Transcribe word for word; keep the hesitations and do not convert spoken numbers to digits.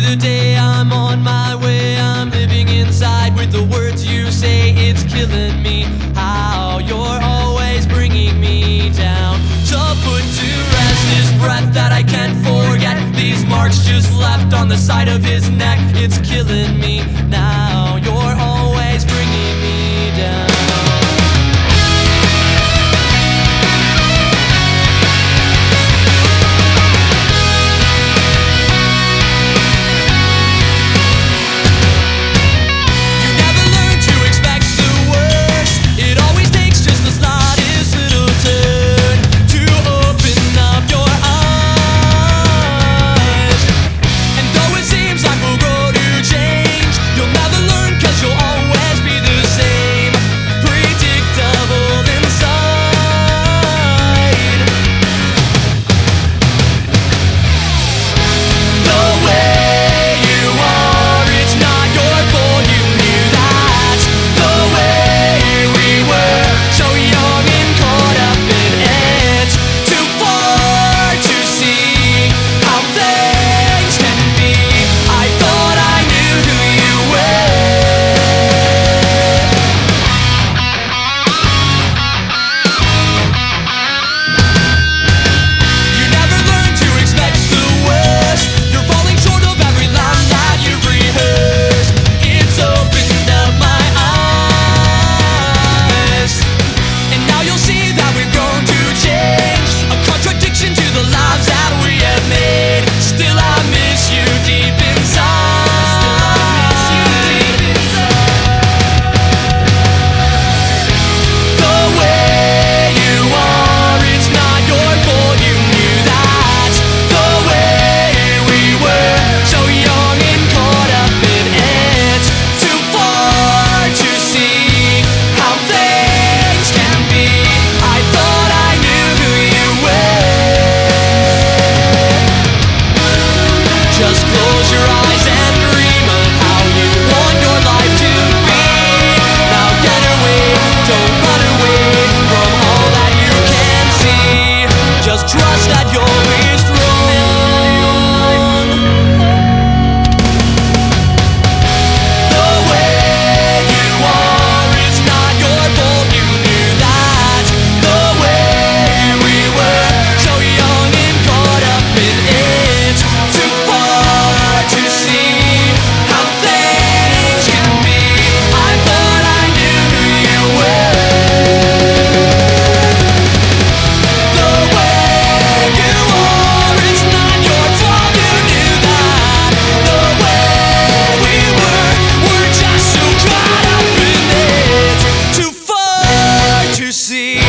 the day, I'm on my way. I'm living inside with the words you say. It's killing me how you're always bringing me down. So put to rest this breath that I can't forget. These marks just left on the side of his neck. It's killing me now. You're always bringing me down. See